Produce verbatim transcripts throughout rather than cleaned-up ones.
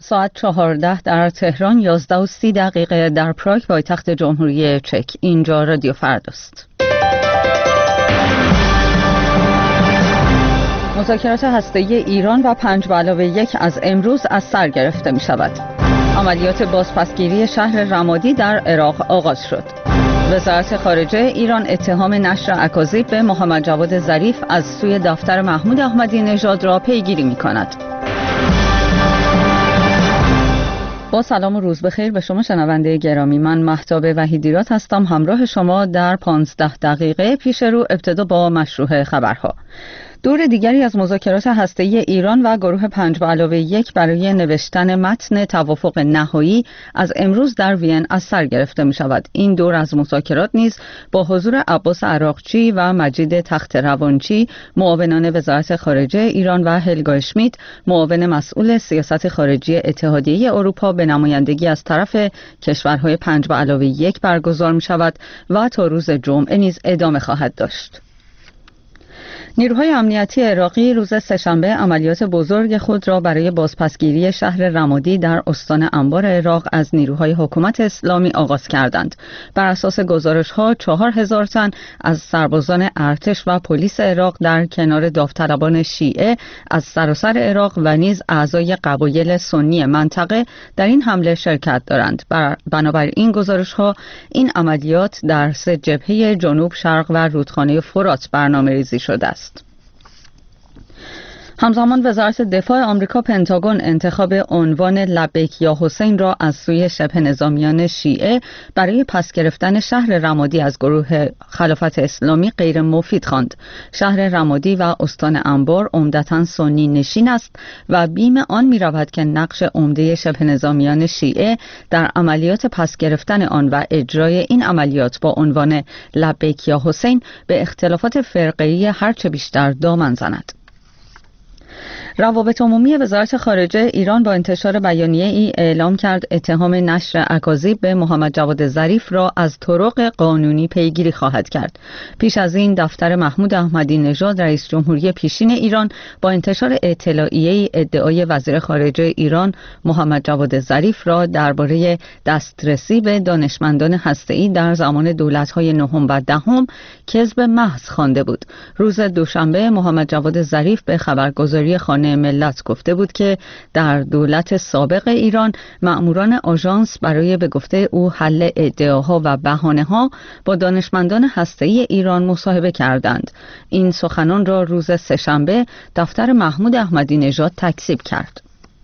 ساعت چهارده در تهران، یازده و سی دقیقه در پراگ پایتخت جمهوری چک. اینجا رادیو فرداست. مذاکرات هسته‌ای ایران و پنج به علاوه یک از امروز از سر گرفته می شود. عملیات بازپسگیری شهر رمادی در عراق آغاز شد. وزارت خارجه ایران اتهام نشر اکاذیب به محمد جواد ظریف از سوی دفتر محمود احمدی نژاد را پیگیری می کند. با سلام و روز بخیر به شما شنونده گرامی، من مهتاب وحیدیراد هستم، همراه شما در پانزده دقیقه پیش رو. ابتدا با مشروع خبرها. دور دیگری از مذاکرات هسته‌ای ایران و گروه پنج به علاوه یک برای نوشتن متن توافق نهایی از امروز در وین از سر گرفته می شود. این دور از مذاکرات نیز با حضور عباس عراقچی و مجید تخت روانچی، معاونان وزارت خارجه ایران، و هلگا اشمیت، معاون مسئول سیاست خارجی اتحادیه اروپا، به نمایندگی از طرف کشورهای پنج به علاوه یک برگزار می شود و تا روز جمعه نیز ادامه خواهد داشت. نیروهای امنیتی عراقی روز سه‌شنبه عملیات بزرگ خود را برای بازپسگیری شهر رمادی در استان انبار عراق از نیروهای حکومت اسلامی آغاز کردند. بر اساس گزارش‌ها چهار هزار تن از سربازان ارتش و پلیس عراق در کنار داوطلبان شیعه از سراسر عراق و نیز اعضای قبایل سنی منطقه در این حمله شرکت دارند. بنابر این گزارش‌ها این عملیات در سه جبهه جنوب، شرق و رودخانه فرات برنامه‌ریزی شده است. همزمان وزارت دفاع آمریکا پنتاگون انتخاب عنوان لبیک یا حسین را از سوی شبه نظامیان شیعه برای پس گرفتن شهر رمادی از گروه خلافت اسلامی غیر مفید خواند. شهر رمادی و استان انبار عمدتاً سنی نشین است و بیم آن می رود که نقش عمده شبه نظامیان شیعه در عملیات پس گرفتن آن و اجرای این عملیات با عنوان لبیک یا حسین به اختلافات فرقه‌ای هرچه بیشتر دامن زند. روابط عمومی وزارت خارجه ایران با انتشار بیانیه ای اعلام کرد اتهام نشر اکاذیب به محمد جواد ظریف را از طرق قانونی پیگیری خواهد کرد. پیش از این دفتر محمود احمدی نژاد رئیس جمهوری پیشین ایران با انتشار اطلاعیه ای ادعای وزیر خارجه ایران محمد جواد ظریف را درباره دسترسی به دانشمندان هسته‌ای در زمان دولت‌های نهم و دهم کذب محض خوانده بود. روز دوشنبه محمد جواد ظریف به خبرگزاری خانه ملت گفته بود که در دولت سابق ایران مأموران آژانس برای به گفته او حل ادعاها و بهانه‌ها با دانشمندان هسته‌ای ایران مصاحبه کردند. این سخنان را روز سه‌شنبه دفتر محمود احمدی نژاد تکذیب کرد.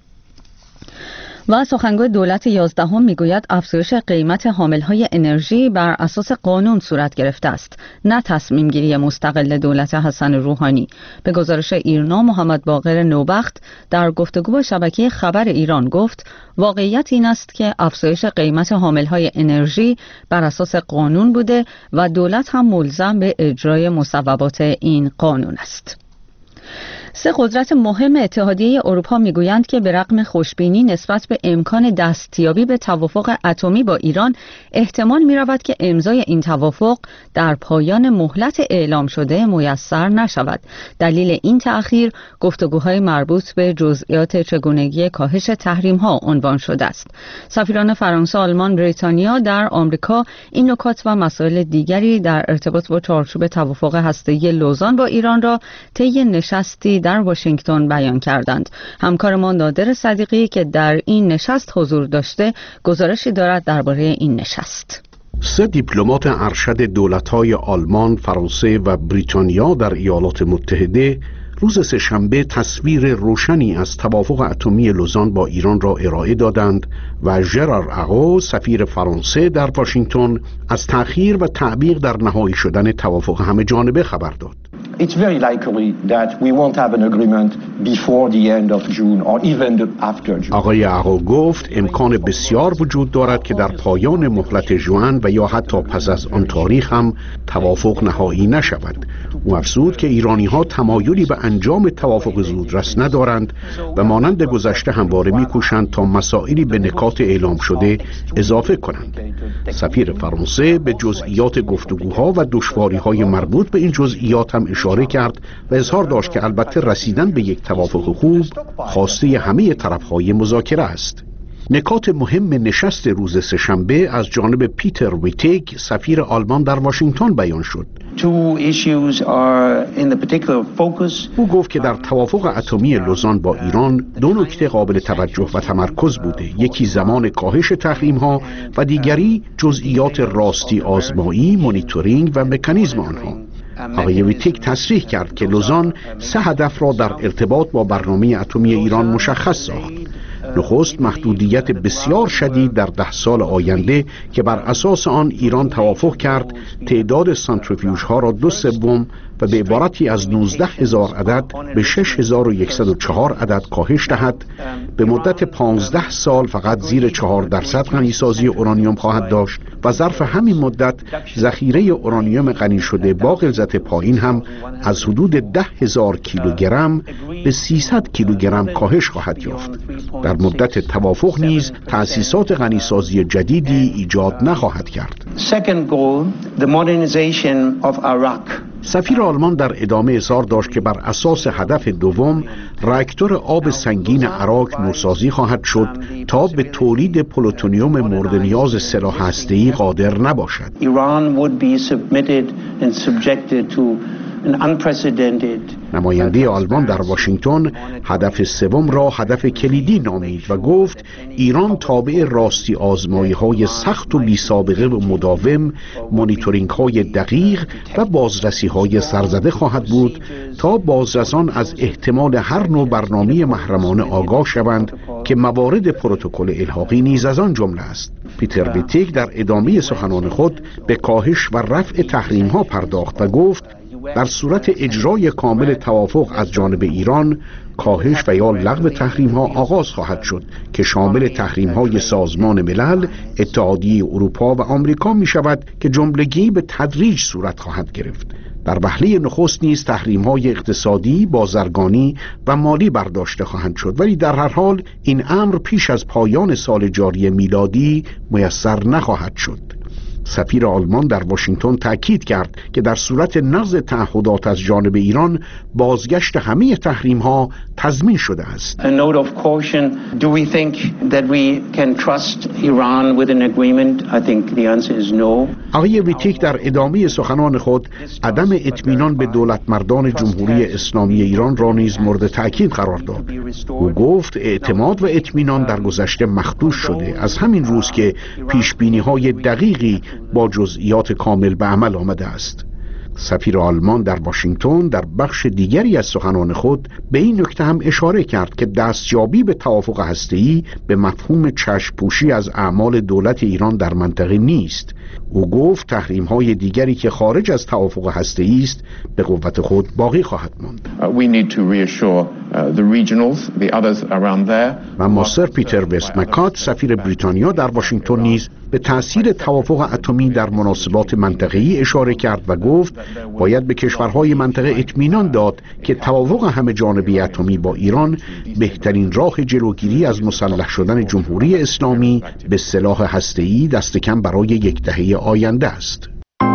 و سخنگوی دولت یازدهم میگوید افزایش قیمت حاملهای انرژی بر اساس قانون صورت گرفته است، نه تصمیم گیری مستقل دولت حسن روحانی. به گزارش ایرنا، محمد باقر نوبخت در گفتگو با شبکه خبر ایران گفت واقعیت این است که افزایش قیمت حاملهای انرژی بر اساس قانون بوده و دولت هم ملزم به اجرای مصوبات این قانون است. سه قدرت مهم اتحادیه اروپا میگویند که به رغم خوشبینی نسبت به امکان دستیابی به توافق اتمی با ایران، احتمال می‌رود که امضای این توافق در پایان مهلت اعلام شده میسر نشود. دلیل این تأخیر گفتگوهای مربوط به جزئیات چگونگی کاهش تحریم‌ها عنوان شده است. سفیران فرانسه، آلمان، بریتانیا در آمریکا این نکات و مسائل دیگری در ارتباط با چارچوب توافق هسته‌ای لوزان با ایران را طی نشستی در واشنگتن بیان کردند. همکارمان نادر صدیقی که در این نشست حضور داشته گزارشی دارد درباره این نشست. سه دیپلمات ارشد دولت‌های آلمان، فرانسه و بریتانیا در ایالات متحده روز سه‌شنبه تصویر روشنی از توافق اتمی لوزان با ایران را ارائه دادند و ژرار اغو، سفیر فرانسه در واشنگتن، از تأخیر و تعویق در نهایی شدن توافق همه جانبه خبر داد. It's very likely that we won't have an agreement before the end of June or even after June. آقای اغو گفت امکان بسیار وجود دارد که در پایان مهلت ژوئن و یا حتی پس از آن تاریخ هم توافق نهایی نشود. او افزود که ایرانی‌ها تمایلی به انجام توافق زودرس ندارند و مانند گذشته همواره می‌کوشند تا مسائلی به نکات اعلام شده اضافه کنند. سفیر فرانسه به جزئیات گفتگوها و دشواری‌های مربوط به این جزئیات هم اشاره کرد و اظهار داشت که البته رسیدن به یک توافق خوب خواسته همه طرف‌های مذاکره است. نکات مهم نشست روز سه‌شنبه از جانب پیتر ویتیگ سفیر آلمان در واشنگتن بیان شد. او گفت که در توافق اتمی لوزان با ایران دو نکته قابل توجه و تمرکز بوده، یکی زمان کاهش تحریم‌ها و دیگری جزئیات راستی آزمایی، مانیتورینگ و مکانیزم آنها. آقای ویتیک تصریح کرد که لوزان سه هدف را در ارتباط با برنامه اتمی ایران مشخص ساخت. نخست محدودیت بسیار شدید در ده سال آینده که بر اساس آن ایران توافق کرد تعداد سانتریفیوژ ها را دو سوم و به عبارتی از نوزده هزار عدد به شش هزار و صد و چهار عدد کاهش دهد. به مدت پانزده سال فقط زیر چهار درصد غنیسازی اورانیوم خواهد داشت و ظرف همین مدت ذخیره اورانیوم غنی شده با غلظت پایین هم از حدود ده هزار کیلوگرم به سیصد کیلوگرم کاهش خواهد یافت. در مدت توافق نیز تأسیسات غنیسازی جدیدی ایجاد نخواهد کرد. سفیر آلمان در ادامه اظهار داشت که بر اساس هدف دوم راکتور آب سنگین عراق نوسازی خواهد شد تا به تولید پلوتونیوم مورد نیاز سلاح هسته‌ای قادر نباشد. نماینده آلمان در واشنگتن هدف سوم را هدف کلیدی نامید و گفت ایران تابع راستی آزمایی های سخت و بی سابقه و مداوم، مانیتورینگ های دقیق و بازرسی های سرزده خواهد بود تا بازرسان از احتمال هر نوع برنامه محرمانه آگاه شوند که موارد پروتکل الحاقی نیز از آن جمله است. پیتر ویتیک در ادامه سخنان خود به کاهش و رفع تحریم ها پرداخت و گفت در صورت اجرای کامل توافق از جانب ایران کاهش و یا لغو تحریم ها آغاز خواهد شد که شامل تحریم های سازمان ملل، اتحادیه اروپا و آمریکا می شود که جملگی به تدریج صورت خواهد گرفت. در وهله نخست نیز تحریم های اقتصادی، بازرگانی و مالی برداشته خواهند شد، ولی در هر حال این امر پیش از پایان سال جاری میلادی میسر نخواهد شد. سفیر آلمان در واشنگتن تأکید کرد که در صورت نقض تعهدات از جانب ایران بازگشت همه تحریم ها تضمین شده است. آقای ویتیک در ادامه سخنان خود عدم اطمینان به دولتمردان جمهوری اسلامی ایران را نیز مورد تأکید قرار داد. او گفت اعتماد و اطمینان در گذشته مخدوش شده، از همین روز که پیشبینی های دقیقی با جزئیات کامل به عمل آمده است. سفیر آلمان در واشنگتن در بخش دیگری از سخنان خود به این نکته هم اشاره کرد که دستیابی به توافق هسته‌ای به مفهوم چشم‌پوشی از اعمال دولت ایران در منطقه نیست. او گفت تحریم‌های دیگری که خارج از توافق هسته‌ای است به قوت خود باقی خواهد ماند. و ماستر پیتر وست مکات سفیر بریتانیا در واشنگتن نیز به تأثیر توافق اتمی در مناسبات منطقه‌ای اشاره کرد و گفت باید به کشورهای منطقه اطمینان داد که توافق همه جانبه اتمی با ایران بهترین راه جلوگیری از مسلح شدن جمهوری اسلامی به سلاح هسته‌ای دست کم برای یک دهه آینده است.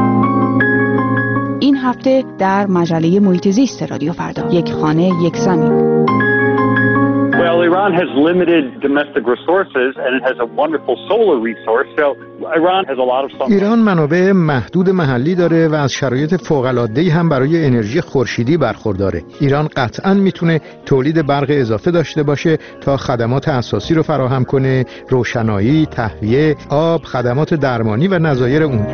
این هفته در مجله محیط زیست رادیو فردا، یک خانه یک زمین. Well, Iran has limited domestic resources and it has a wonderful solar resource. So Iran has a lot of sun. ایران منابع محدود محلی داره و از شرایط فوق‌العاده‌ای هم برای انرژی خورشیدی برخورداره. ایران قطعاً میتونه تولید برق اضافه داشته باشه تا خدمات اساسی رو فراهم کنه، روشنایی، تهویه، آب، خدمات درمانی و نظایر اون.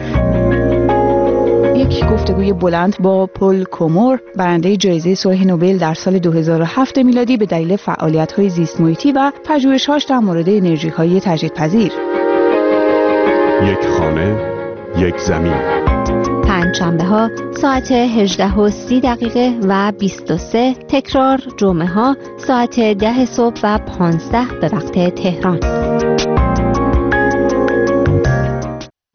یک گفتگوی بلند با پل کومور، برنده جایزه صلح نوبل در سال دو هزار و هفت میلادی به دلیل فعالیت‌های زیست محیطی و پژوهش‌هاش در مورد انرژی‌های تجدیدپذیر. یک خانه، یک زمین. پنجشنبه‌ها ساعت هجده و سی دقیقه و بیست و سه، تکرار جمعه‌ها ساعت ده صبح و پانزده به وقت تهران.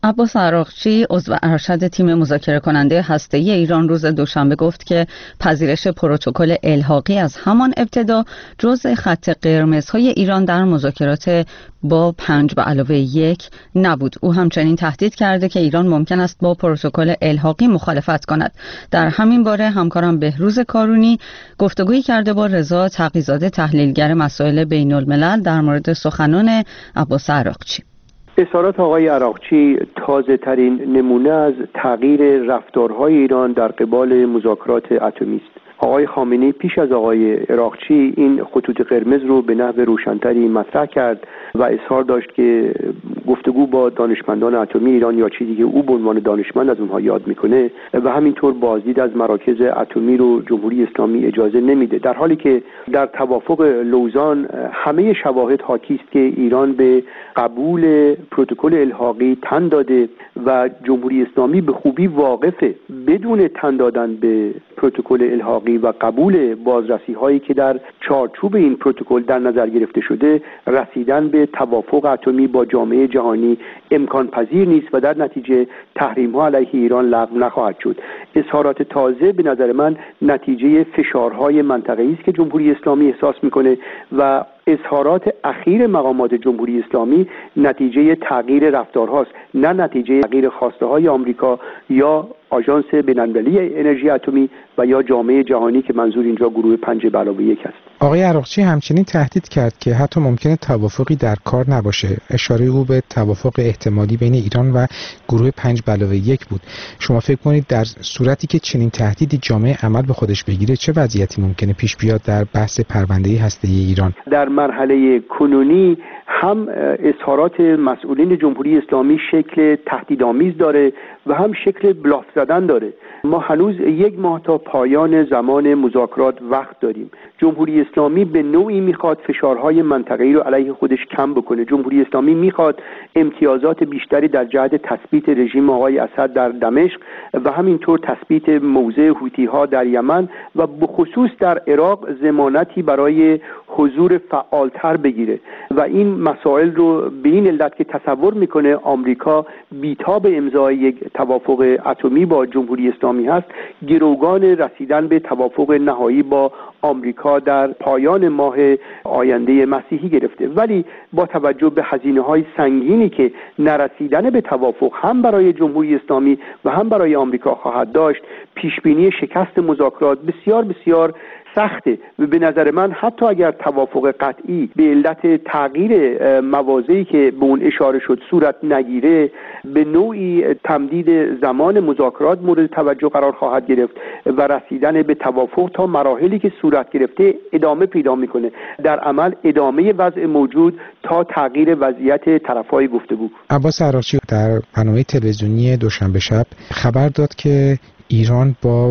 عباس عراقچی عضو ارشد تیم مذاکره کننده هسته‌ای ایران روز دوشنبه گفت که پذیرش پروتکل الحاقی از همان ابتدا جزء خط قرمزهای ایران در مذاکرات با پنج به علاوه یک نبود. او همچنین تهدید کرده که ایران ممکن است با پروتکل الحاقی مخالفت کند. در همین باره همکارم بهروز کارونی گفتگویی کرده با رضا تقی‌زاده تحلیلگر مسائل بین الملل در مورد سخنان عباس عراقچی. اظهارات آقای عراقچی تازه ترین نمونه از تغییر رفتارهای ایران در قبال مذاکرات اتمی است. آقای خامنه‌ای پیش از آقای عراقچی این خطوط قرمز رو به نحو روشن‌تری مطرح کرد و اظهار داشت که گفتگو با دانشمندان اتمی ایران یا چیزی که او به عنوان دانشمند از اونها یاد میکنه و همینطور بازدید از مراکز اتمی رو جمهوری اسلامی اجازه نمیده، در حالی که در توافق لوزان همه شواهد حاکی است که ایران به قبول پروتکل الحاقی تن داده و جمهوری اسلامی به خوبی واقفه بدون تن دادن به پروتکل الحاقی و قبول بازرسی هایی که در چارچوب این پروتکل در نظر گرفته شده رسیدن به توافق اتمی با جامعه جهانی امکان پذیر نیست و در نتیجه تحریم ها علیه ایران لغو نخواهد شد. اظهارات تازه به نظر من نتیجه فشارهای منطقه‌ای است که جمهوری اسلامی احساس میکنه و اظهارات اخیر مقامات جمهوری اسلامی نتیجه تغییر رفتارهاست، نه نتیجه تغییر خواسته های آمریکا یا آژانس بین‌المللی انرژی اتمی و یا جامعه جهانی که منظور اینجا گروه پنج به علاوه یک است. آقای عراقچی همچنین تهدید کرد که حتی ممکنه توافقی در کار نباشه. اشاره او به توافق احتمالی بین ایران و گروه پنج به علاوه یک بود. شما فکر کنید در صورتی که چنین تهدیدی جامعه عمل به خودش بگیره چه وضعیتی ممکنه پیش بیاد در بحث پرونده هسته‌ای ایران؟ در مرحله کنونی هم اظهارات مسئولین جمهوری اسلامی شکل تهدیدآمیز داره و هم شکل بلاف زدن داره. ما هنوز یک ماه تا پایان زمان مذاکرات وقت داریم. جمهوری اسلامی به نوعی میخواد فشارهای منطقه‌ای رو علیه خودش کم بکنه. جمهوری اسلامی میخواد امتیازات بیشتری در جهت تثبیت رژیم آقای اسد در دمشق و همینطور تثبیت موضع حوثی‌ها در یمن و به خصوص در عراق ضمانتی برای حضور فعالتر بگیره و این مسائل رو به این علت که تصور میکنه آمریکا بی‌تاب امضای یک توافق اتمی با جمهوری اسلامی هست، گروگان رسیدن به توافق نهایی با آمریکا در پایان ماه آینده مسیحی گرفته. ولی با توجه به هزینه‌های سنگینی که نرسیدن به توافق هم برای جمهوری اسلامی و هم برای آمریکا خواهد داشت، پیشبینی شکست مذاکرات بسیار بسیار سخته و به نظر من حتی اگر توافق قطعی به علت تغییر مواضعی که به اون اشاره شد صورت نگیره، به نوعی تمدید زمان مذاکرات مورد توجه قرار خواهد گرفت و رسیدن به توافق تا مراحلی که صورت گرفته ادامه پیدا میکنه، در عمل ادامه وضع موجود تا تغییر وضعیت طرفای گفتگو. عباس عراقچی در برنامه تلویزیونی دوشنبه شب خبر داد که ایران با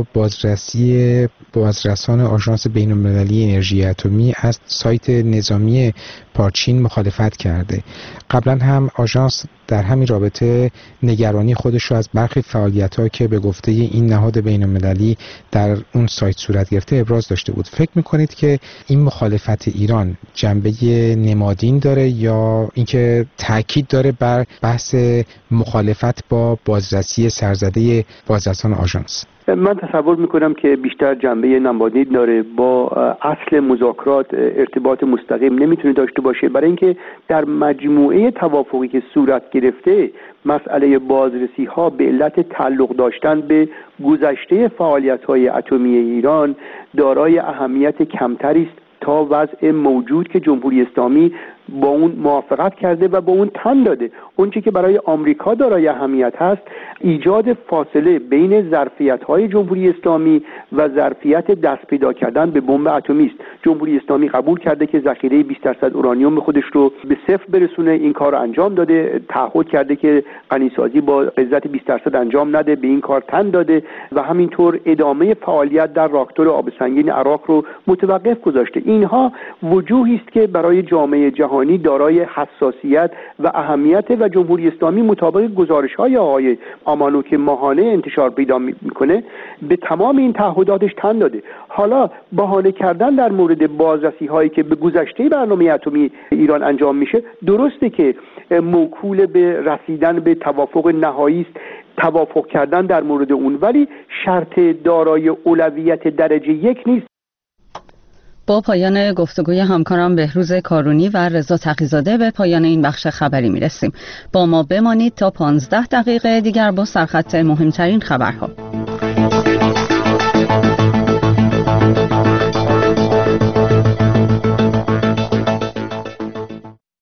بازرسی بازرسان آژانس بین‌المللی انرژی اتمی از سایت نظامی پارچین مخالفت کرده. قبلا هم آژانس در همین رابطه نگرانی خودش رو از برخی فعالیت‌ها که به گفته این نهاد بین‌المللی در اون سایت صورت گرفته ابراز داشته بود. فکر می‌کنید که این مخالفت ایران جنبه نمادین داره یا اینکه تاکید داره بر بحث مخالفت با بازرسی سرزده بازرسان آژانس؟ من تصور میکنم که بیشتر جنبه نمادین داره، با اصل مذاکرات ارتباط مستقیم نمیتونه داشته باشه، برای اینکه در مجموعه توافقی که صورت گرفته مسئله بازرسی ها به علت تعلق داشتن به گذشته فعالیت های اتمی ایران دارای اهمیت کمتری است تا وضع موجود که جمهوری اسلامی با اون موافقت کرده و با اون تن داده. اون چیزی که برای آمریکا دارای اهمیت هست ایجاد فاصله بین ظرفیت‌های جمهوری اسلامی و ظرفیت دست پیدا کردن به بمب اتمی است. جمهوری اسلامی قبول کرده که ذخیره بیست درصد اورانیوم خودش رو به صفر برسونه، این کار رو انجام داده، تعهد کرده که غنیسازی با غلظت بیست درصد انجام نده، به این کار تن داده و همینطور ادامه فعالیت در راکتور آب سنگین عراق رو متوقف گذاشته. اینها وجوهی است که برای جامعه جهانی جهانی دارای حساسیت و اهمیت و جمهوری اسلامی مطابق گزارش‌های آقای آمانو که ماهانه انتشار پیدا می‌کنه به تمام این تعهداتش تن داده. حالا بهانه کردن در مورد بازرسی‌هایی که به گذشته برنامه اتمی ایران انجام میشه، درسته که موکول به رسیدن به توافق نهایی است، توافق کردن در مورد اون، ولی شرط دارای اولویت درجه یک نیست. با پایان گفتگوی همکارم بهروز کارونی و رضا تقی‌زاده به پایان این بخش خبری میرسیم. با ما بمانید تا پانزده دقیقه دیگر با سرخط مهمترین خبرها.